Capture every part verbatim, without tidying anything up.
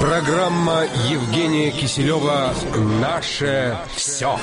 Программа Евгения Киселева «Наше все».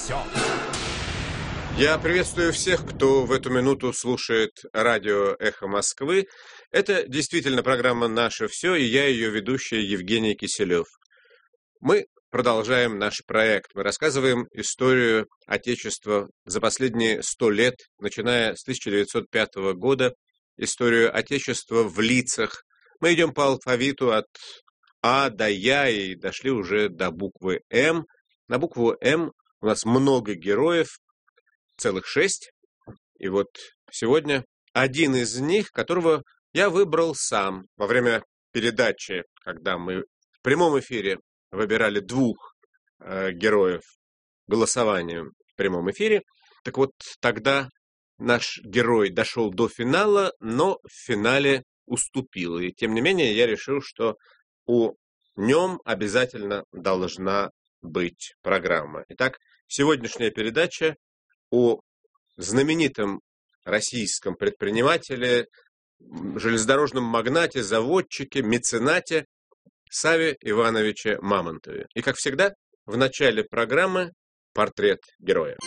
Я приветствую всех, кто в эту минуту слушает радио «Эхо Москвы». Это действительно программа «Наше все», и я ее ведущий Евгений Киселев. Мы продолжаем наш проект. Мы рассказываем историю Отечества за последние сто лет, начиная с тысяча девятьсот пятого года, историю Отечества в лицах. Мы идем по алфавиту от А до Я и дошли уже до буквы М. На букву М у нас много героев, целых шесть. И вот сегодня один из них, которого я выбрал сам во время передачи, когда мы в прямом эфире выбирали двух э, героев голосованием в прямом эфире. Так вот, тогда наш герой дошел до финала, но в финале уступил. И тем не менее я решил, что у нем обязательно должна быть программа. Итак, сегодняшняя передача о знаменитом российском предпринимателе, железнодорожном магнате, заводчике, меценате Саве Ивановиче Мамонтове. И, как всегда, в начале программы портрет героя.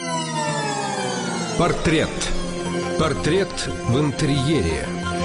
Портрет. Портрет в интерьере.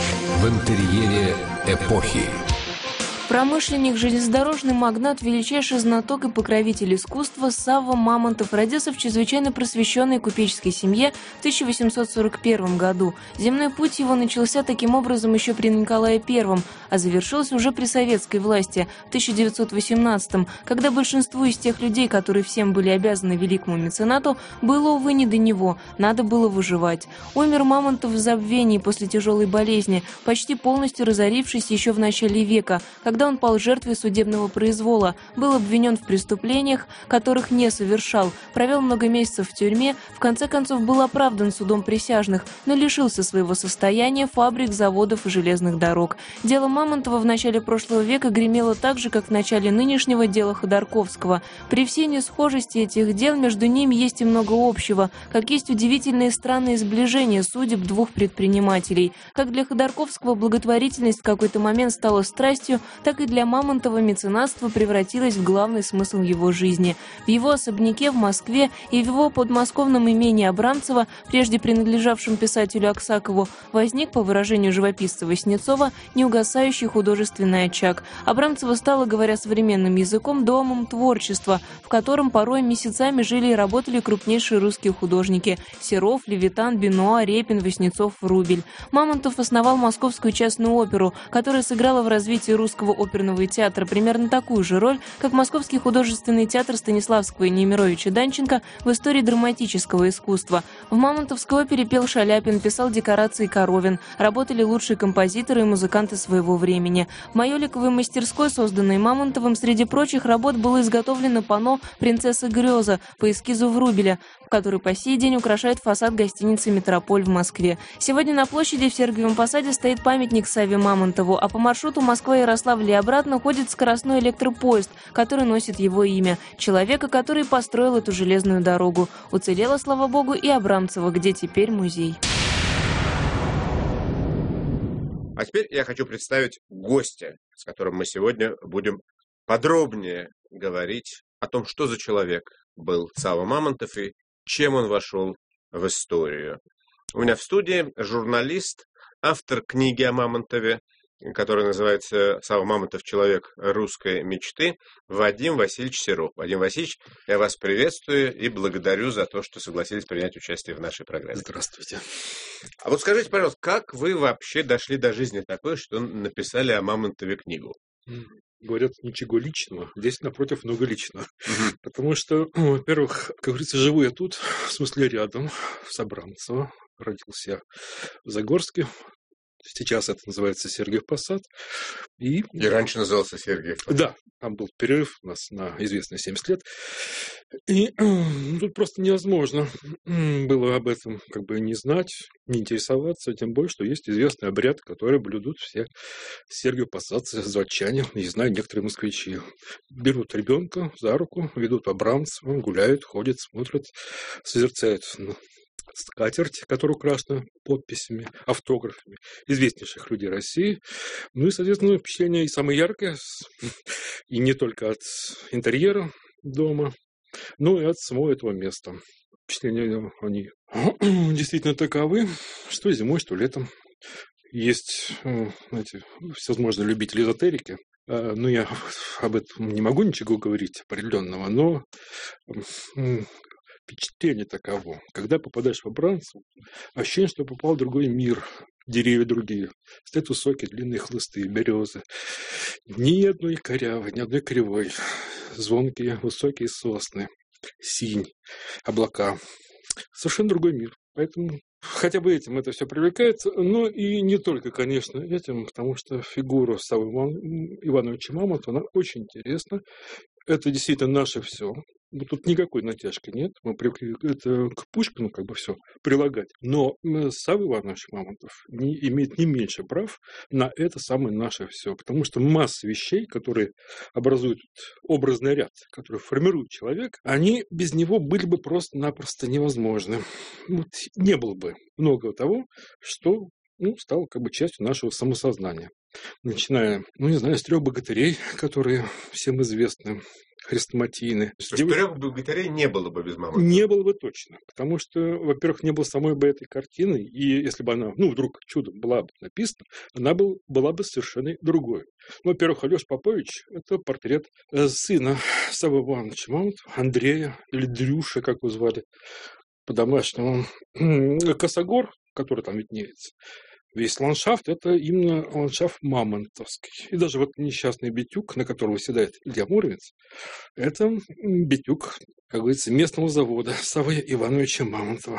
В интерьере эпохи. Промышленник, железнодорожный магнат, величайший знаток и покровитель искусства Савва Мамонтов родился в чрезвычайно просвещенной купеческой семье в тысяча восемьсот сорок первом году. Земной путь его начался таким образом еще при Николае Первом, а завершился уже при советской власти в тысяча девятьсот восемнадцатом, когда большинству из тех людей, которые всем были обязаны великому меценату, было, увы, не до него, надо было выживать. Умер Мамонтов в забвении после тяжелой болезни, почти полностью разорившись еще в начале века, когда он пал жертвой судебного произвола, был обвинен в преступлениях, которых не совершал, провел много месяцев в тюрьме, в конце концов был оправдан судом присяжных, но лишился своего состояния, фабрик, заводов и железных дорог. Дело Мамонтова в начале прошлого века гремело так же, как в начале нынешнего дела Ходорковского. При всей несхожести этих дел между ними есть и много общего, как есть удивительные странные сближения судеб двух предпринимателей. Как для Ходорковского благотворительность в какой-то момент стала страстью, так и для Мамонтова меценатство превратилось в главный смысл его жизни. В его особняке в Москве и в его подмосковном имении Абрамцево, прежде принадлежавшем писателю Аксакову, возник, по выражению живописца Васнецова, неугасающий художественный очаг. Абрамцево стало, говоря современным языком, домом творчества, в котором порой месяцами жили и работали крупнейшие русские художники – Серов, Левитан, Бенуа, Репин, Васнецов, Врубель. Мамонтов основал Московскую частную оперу, которая сыграла в развитии русского оперного театра примерно такую же роль, как Московский художественный театр Станиславского и Немировича Данченко в истории драматического искусства. В Мамонтовской опере пел Шаляпин, писал декорации Коровин, работали лучшие композиторы и музыканты своего времени. В Майоликовой мастерской, созданной Мамонтовым, среди прочих работ было изготовлено панно «Принцесса Греза» по эскизу Врубеля, который по сей день украшает фасад гостиницы «Метрополь» в Москве. Сегодня на площади в Сергиевом Посаде стоит памятник Савве Мамонтову, а по маршруту Москва-Ярославль и обратно ходит скоростной электропоезд, который носит его имя, человека, который построил эту железную дорогу. Уцелела, слава богу, и Абрамцево, где теперь музей. А теперь я хочу представить гостя, с которым мы сегодня будем подробнее говорить о том, что за человек был Савва Мамонтов и чем он вошел в историю. У меня в студии журналист, автор книги о Мамонтове, которая называется «Савва Мамонтов. Человек русской мечты», Вадим Васильевич Серов. Вадим Васильевич, я вас приветствую и благодарю за то, что согласились принять участие в нашей программе. Здравствуйте. А вот скажите, пожалуйста, как вы вообще дошли до жизни такой, что написали о Мамонтове книгу? Говорят, ничего личного. Здесь, напротив, много личного. Угу. Потому что, ну, во-первых, как говорится, живу я тут, в смысле рядом, с Абрамцево. Родился я в Загорске. Сейчас это называется Сергиев Посад. И... и раньше назывался Сергиев Посад. Да, там был перерыв у нас на известные семьдесят лет. И ну, тут просто невозможно было об этом как бы не знать, не интересоваться, тем более, что есть известный обряд, который блюдут все Сергиев Посадцы, заводчане, не знаю, некоторые москвичи. Берут ребенка за руку, ведут Абрамцева, гуляют, ходят, смотрят, созерцают скатерть, которая украшена подписями, автографами известнейших людей России. Ну и, соответственно, впечатление и самое яркое, и не только от интерьера дома, но и от самого этого места. Впечатления они действительно таковы, что зимой, что летом. Есть, знаете, всевозможные любители эзотерики, но я об этом не могу ничего говорить определенного, но впечатление таково. Когда попадаешь в Абранцево, ощущение, что попал в другой мир, деревья другие, стоят высокие длинные хлысты, березы, ни одной корявой, ни одной кривой, звонкие высокие сосны, синь, облака. Совершенно другой мир. Поэтому хотя бы этим это все привлекает, но и не только, конечно, этим, потому что фигура Саввы Ивановича Мамонтова, она очень интересна. Это действительно наше все. Тут никакой натяжки нет. Мы привыкли это к Пушкину как бы все прилагать. Но Савва Иванович Мамонтов не, имеет не меньше прав на это самое наше все. Потому что масса вещей, которые образуют образный ряд, которые формируют человека, они без него были бы просто-напросто невозможны. Вот не было бы многого того, что ну, стало как бы частью нашего самосознания. Начиная, ну не знаю, с трех богатырей, которые всем известны, хрестоматийны. То есть трех богатырей не было бы без Мамонтова? Не было бы точно. Потому что, во-первых, не было самой бы этой картины, и если бы она, ну, вдруг чудом была бы написана, она был, была бы совершенно другой. Ну, во-первых, Алеша Попович – это портрет сына Саввы Ивановича Мамонтова, Андрея, или Дрюша, как его звали по-домашнему. Косогор, который там виднеется, весь ландшафт – это именно ландшафт мамонтовский. И даже вот несчастный битюк, на котором выседает Илья Муромец, это битюк, как говорится, местного завода Саввы Ивановича Мамонтова.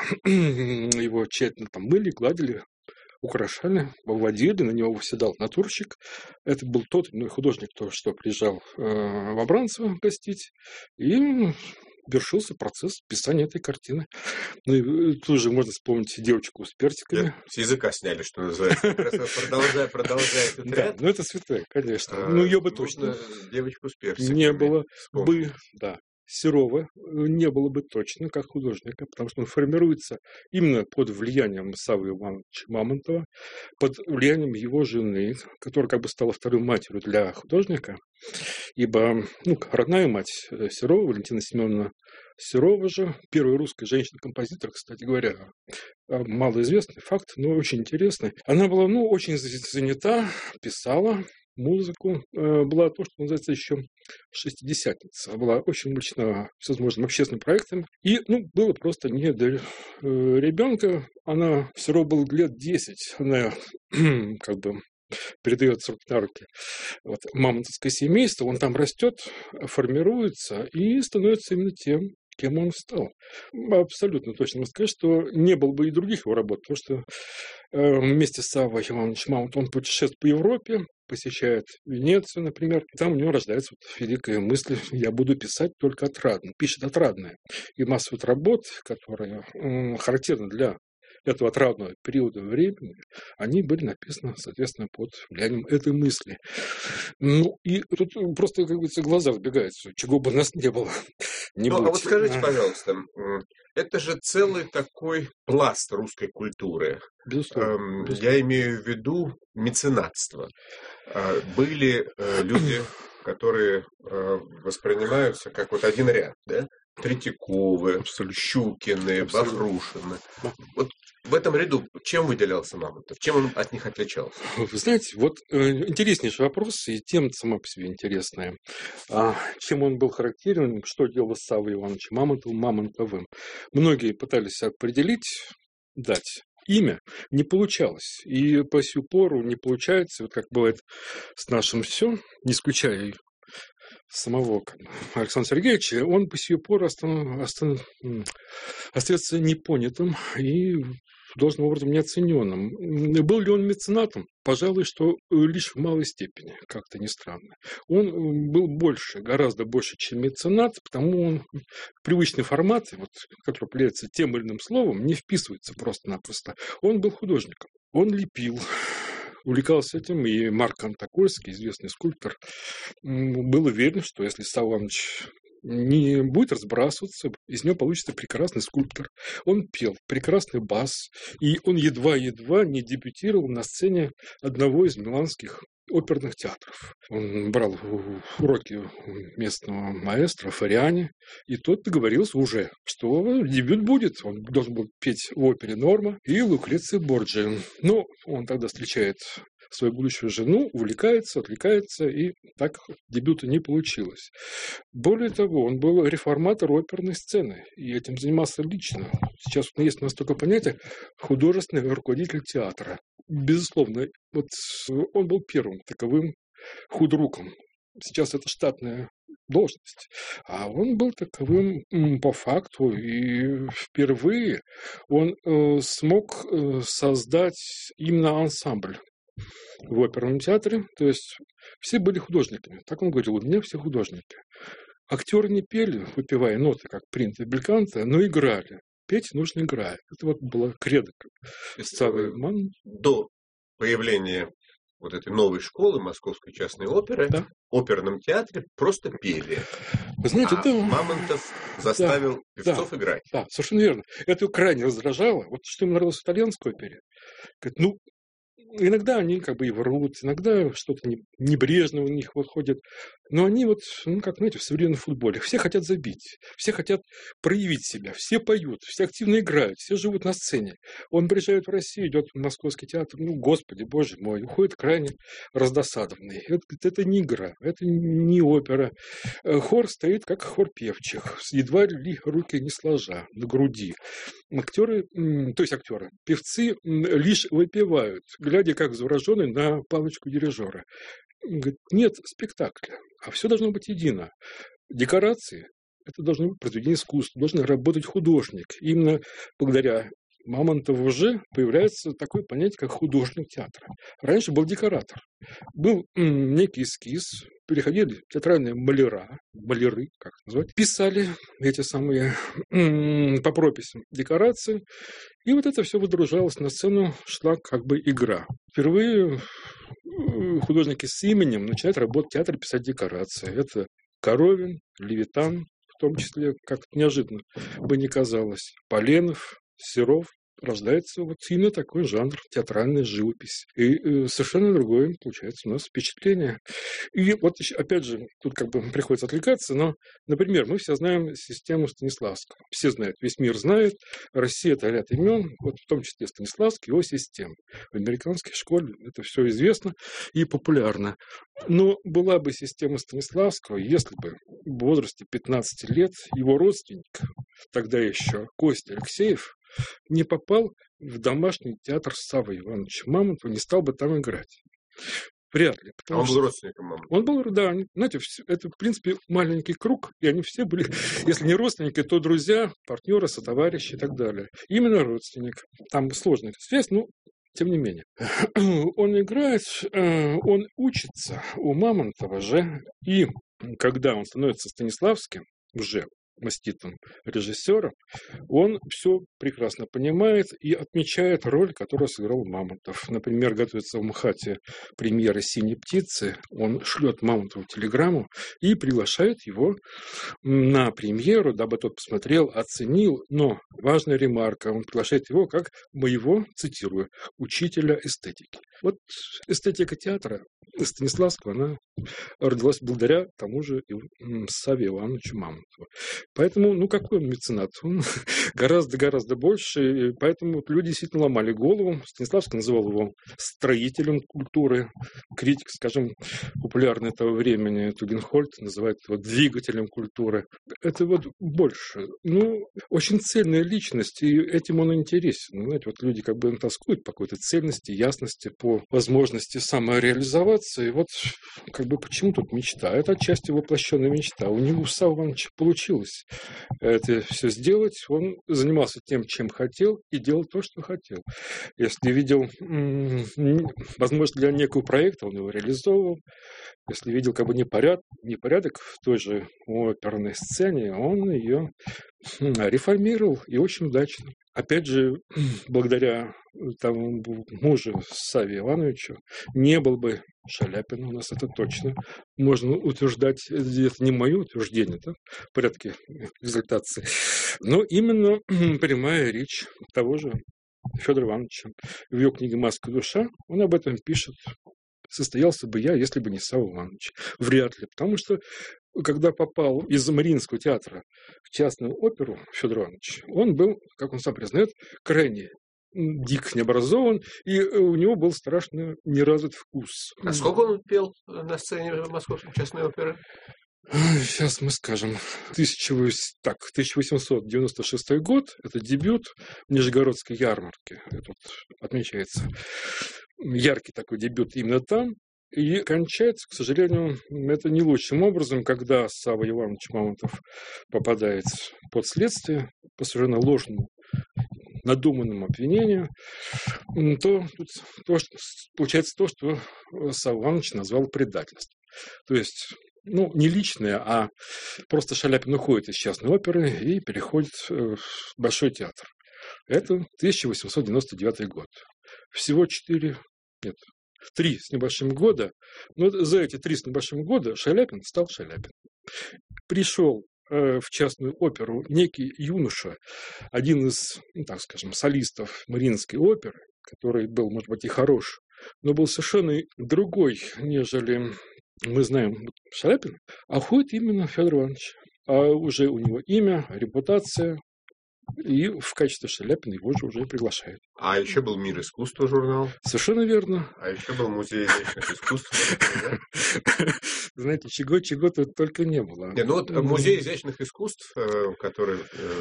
Его тщательно там мыли, гладили, украшали, выводили, на него выседал натурщик. Это был тот ну, художник, кто что приезжал э, в Абранцево гостить, и вершился процесс писания этой картины. Ну и тут же можно вспомнить девочку с персиками. С языка сняли, что называется. Продолжая, продолжая этот ряд. Да, ну это святая, конечно. Ну ее бы точно девочку с персиками не было бы, да. Серова не было бы точно как художника, потому что он формируется именно под влиянием Саввы Ивановича Мамонтова, под влиянием его жены, которая как бы стала второй матерью для художника, ибо ну, родная мать Серова, Валентина Семеновна Серова же, первая русская женщина-композитор, кстати говоря, малоизвестный факт, но очень интересный. Она была ну, очень занята, писала музыку, была то, что называется еще шестидесятница. Была очень увлечена всевозможными общественными проектами. И ну, было просто не до ребенка. Она все равно было лет десять. Она как бы передает с руки на руки вот, мамонтовское семейство. Он там растет, формируется и становится именно тем, кем он стал. Абсолютно точно можно сказать, что не было бы и других его работ, потому что э, вместе с Саввой Ивановичем Мамонтовым он путешествует по Европе, посещает Венецию, например, и там у него рождается вот великая мысль «я буду писать только отрадно». Пишет отрадное. И масса вот работ, которые э, характерны для этого отрадного периода времени, они были написаны, соответственно, под влиянием этой мысли. Ну, и тут просто, как говорится, глаза разбегаются, чего бы нас не было. Не ну, будь. а вот скажите, пожалуйста, это же целый такой пласт русской культуры. Безусловно. Безусловно. Я имею в виду меценатство. Были люди, которые воспринимаются как вот один ряд, да? Третьяковы, Щукины, Абсолютно. Бахрушины. Вот в этом ряду чем выделялся Мамонтов? Чем он от них отличался? Вы знаете, вот э, интереснейший вопрос, и тема сама по себе интересная. А, чем он был характерен, что делал Савва Иванович Мамонтовым, Мамонтовым? Многие пытались определить, дать имя, не получалось. И по сию пору не получается, вот как бывает с нашим все, не исключая самого Александра Сергеевича, он по сию пору остан... Остан... остается непонятым и должным образом неоцененным. Был ли он меценатом? Пожалуй, что лишь в малой степени, как-то не странно. Он был больше, гораздо больше, чем меценат, потому он в привычный формат, вот, который определяется тем или иным словом, не вписывается просто-напросто. Он был художником. Он лепил, увлекался этим, и Марк Антокольский, известный скульптор, был уверен, что если Савва Иванович не будет разбрасываться, из него получится прекрасный скульптор. Он пел прекрасный бас, и он едва-едва не дебютировал на сцене одного из миланских оперных театров. Он брал уроки местного маэстро Фариани, и тот договорился уже, что дебют будет. Он должен был петь в опере «Норма» и Лукреция Борджиа. Но он тогда встречает свою будущую жену, увлекается, отвлекается, и так дебюта не получилось. Более того, он был реформатор оперной сцены, и этим занимался лично. Сейчас есть у нас только понятие художественный руководитель театра. Безусловно, вот он был первым таковым худруком. Сейчас это штатная должность. А он был таковым по факту, и впервые он э, смог э, создать именно ансамбль в оперном театре. То есть все были художниками. Так он говорил, у меня все художники. Актеры не пели, выпивая ноты, как принято бельканто, но играли. Петь нужно играть. Это вот была кредо. До появления вот этой новой школы Московской частной оперы, да, в оперном театре просто пели. Вы знаете, а да, Мамонтов заставил да, певцов да, играть. Да, совершенно верно. Это крайне раздражало. Вот что ему нравилось в итальянской опере. Говорит, ну, иногда они как бы и врут, иногда что-то небрежно у них выходит. Но они вот, ну, как, знаете, в современном футболе. Все хотят забить, все хотят проявить себя, все поют, все активно играют, все живут на сцене. Он приезжает в Россию, идет в Московский театр, ну, господи, боже мой, уходит крайне раздосадованный. Это, это не игра, это не опера. Хор стоит, как хор певчих, едва ли руки не сложа на груди. Актеры, то есть актеры, певцы лишь выпивают, глядя как завороженный на палочку дирижера. Говорит, нет спектакля, а все должно быть едино. Декорации – это должно быть произведение искусства, должен работать художник. Именно благодаря Мамонтову уже появляется такое понятие, как художник театра. Раньше был декоратор. Был м, некий эскиз, переходили театральные маляра, маляры, как назвать, писали эти самые м, по прописям декорации, и вот это все выдружалось на сцену, шла как бы игра. Впервые художники с именем начинают работать в театре, писать декорации. Это Коровин, Левитан, в том числе, как-то неожиданно бы не казалось, Поленов, Серов. Рождается вот именно такой жанр театральная живопись. И э, совершенно другое получается у нас впечатление. И вот опять же, тут как бы приходится отвлекаться, но, например, мы все знаем систему Станиславского. Все знают, весь мир знает. Россия – это ряд имен, вот в том числе Станиславский, его система. В американской школе это все известно и популярно. Но была бы система Станиславского, если бы в возрасте пятнадцати лет его родственник, тогда еще Костя Алексеев, не попал в домашний театр Саввы Ивановича Мамонтова, не стал бы там играть. Вряд ли. А он был родственником Мамонтова? Он был, да. Знаете, это, в принципе, маленький круг, и они все были, если не родственники, то друзья, партнеры, сотоварищи и так далее. Именно родственник. Там сложная связь, но тем не менее. Он играет, он учится у Мамонтова же, и когда он становится Станиславским, уже маститым режиссером, он все прекрасно понимает и отмечает роль, которую сыграл Мамонтов. Например, готовится в МХАТе премьера «Синей птицы», он шлет Мамонтову телеграмму и приглашает его на премьеру, дабы тот посмотрел, оценил, но важная ремарка, он приглашает его как моего, цитирую, учителя эстетики. Вот эстетика театра Станиславского, она родилась благодаря тому же Савве Ивановичу Мамонтову. Поэтому, ну, какой он меценат? Он гораздо-гораздо больше, и поэтому люди действительно ломали голову. Станиславский называл его строителем культуры. Критик, скажем, популярный этого времени, Тугенхольд, называет его двигателем культуры. Это вот больше. Ну, очень цельная личность, и этим он интересен. Знаете, вот люди как бы тоскуют по какой-то цельности, ясности, по возможности самореализоваться, и вот как бы почему тут мечта? Это отчасти воплощенная мечта. У него, у Саввы Ивановича, получилось это все сделать. Он занимался тем, чем хотел, и делал то, что хотел. Если видел м-м, возможность для некого проекта, он его реализовывал. Если видел как бы непорядок, непорядок в той же оперной сцене, он ее реформировал и очень удачно. Опять же, благодаря тому мужу Саве Ивановичу не был бы Шаляпин у нас, это точно. Можно утверждать, это не мое утверждение, да, в порядке экзальтации, но именно прямая речь того же Федора Ивановича. В его книге «Маска душа» он об этом пишет. Состоялся бы я, если бы не Савва Иванович. Вряд ли, потому что когда попал из Мариинского театра в частную оперу Федор Иванович, он был, как он сам признает, крайне дико необразован, и у него был страшно неразвит вкус. А сколько он пел на сцене Московской частной оперы? Сейчас мы скажем. тысяча восемьсот девяносто шестой год, это дебют в Нижегородской ярмарке. Это вот отмечается яркий такой дебют именно там. И кончается, к сожалению, это не лучшим образом, когда Савва Иванович Мамонтов попадает под следствие по совершенно ложному, надуманному обвинению, то, тут, то что, получается то, что Савва Иванович назвал предательством. То есть, ну, не личное, а просто Шаляпин уходит из частной оперы и переходит в Большой театр. Это тысяча восемьсот девяносто девятый год. Всего четыре, нет, три с небольшим года, но за эти три с небольшим года Шаляпин стал Шаляпин. Пришел э, в частную оперу некий юноша, один из, ну, так скажем, солистов Мариинской оперы, который был, может быть, и хорош, но был совершенно другой, нежели мы знаем Шаляпин, а уходит именно Федор Иванович. А уже у него имя, репутация, и в качестве Шаляпина его же уже приглашают. А еще был «Мир искусства» журнал. Совершенно верно. А еще был Музей изящных искусств. Знаете, чего-чего тут только не было. Не, ну вот Музей изящных искусств, который...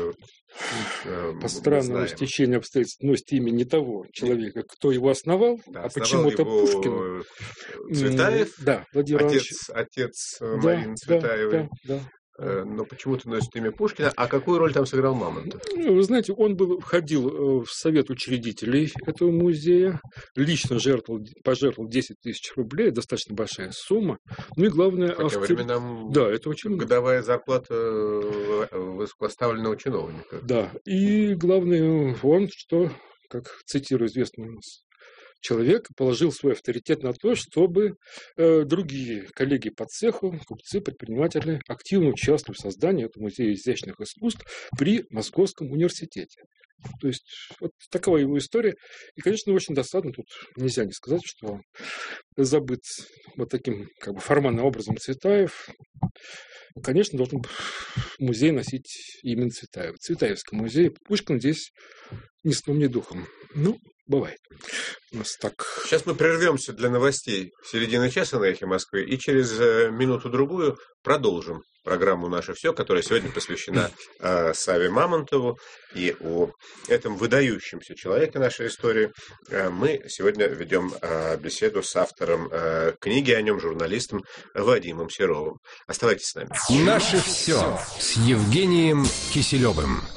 По странному стечению обстоятельств носит имя не того человека, кто его основал, да, а почему-то Пушкин. Цветаев, да, Владимир отец, отец да, Марины Цветаевой. Да, да. Но почему-то носит имя Пушкина. А какую роль там сыграл Мамонтов? Вы знаете, он был, входил в совет учредителей этого музея, лично жертвовал, пожертвовал десять тысяч рублей, достаточно большая сумма. Ну и главное... Хотя автор... временам да, это очень... годовая зарплата высокопоставленного чиновника. Да, и главное, он, что, как цитирую известный у нас человек, положил свой авторитет на то, чтобы э, другие коллеги по цеху, купцы, предприниматели активно участвовали в создании этого музея изящных искусств при Московском университете. То есть вот такова его история. И, конечно, очень досадно, тут нельзя не сказать, что забыт вот таким как бы формальным образом Цветаев. Конечно, должен музей носить именно Цветаева. Цветаевский музей. Пушкин здесь ни сном, ни духом. Ну, бывает. У нас так. Сейчас мы прервемся для новостей в середине часа на «Эхе Москвы» и через минуту-другую продолжим программу «Наше все», которая сегодня посвящена э, Саве Мамонтову. И о этом выдающемся человеке нашей истории э, мы сегодня ведем э, беседу с автором э, книги о нем, журналистом Вадимом Серовым. Оставайтесь с нами. «Наше все» с Евгением Киселевым.